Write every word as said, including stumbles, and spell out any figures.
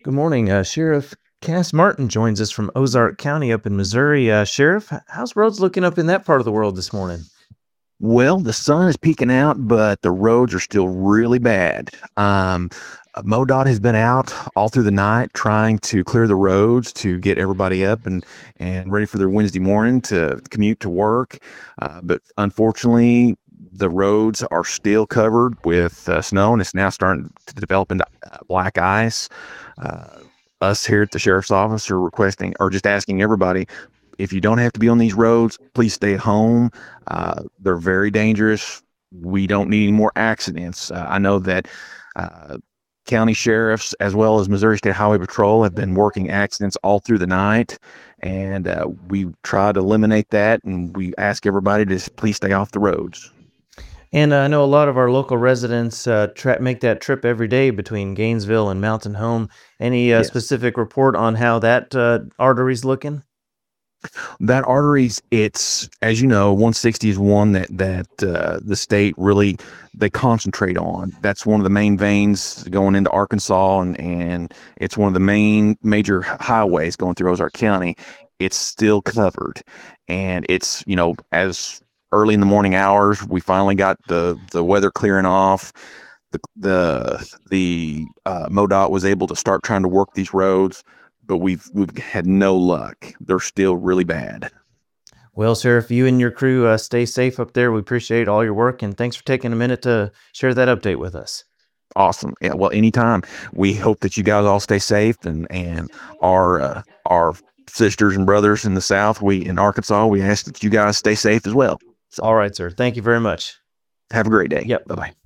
Good morning. Uh, Sheriff Cass Martin joins us from Ozark County up in Missouri. Uh, Sheriff, h- how's roads looking up in that part of the world this morning? Well, the sun is peeking out, but the roads are still really bad. Um, uh, MoDOT has been out all through the night trying to clear the roads to get everybody up and, and ready for their Wednesday morning to commute to work. Uh, but unfortunately, the roads are still covered with uh, snow, and it's now starting to develop into uh, black ice. Uh, us here at the sheriff's office are requesting or just asking everybody, if you don't have to be on these roads, please stay at home. Uh, they're very dangerous. We don't need any more accidents. Uh, I know that uh, county sheriffs, as well as Missouri State Highway Patrol, have been working accidents all through the night, and uh, we try to eliminate that. And we ask everybody to please stay off the roads. And uh, I know a lot of our local residents uh, tra- make that trip every day between Gainesville and Mountain Home. Any uh, Yes. specific report on how that uh, artery's looking? That arteries, it's, as you know, one sixty is one that that uh, the state really they concentrate on. That's one of the main veins going into Arkansas, and and it's one of the main major highways going through Ozark County. It's still covered, and it's, you know, as early in the morning hours, we finally got the the weather clearing off. The the the uh, MoDOT was able to start trying to work these roads, but we've we've had no luck. They're still really bad. Well, Sheriff, you and your crew uh, stay safe up there. We appreciate all your work, and thanks for taking a minute to share that update with us. Awesome. Yeah. Well, anytime. We hope that you guys all stay safe, and and our uh, our sisters and brothers in the South, we in Arkansas, we ask that you guys stay safe as well. So All right, sir. Thank you very much. have a great day. Yep. Bye bye.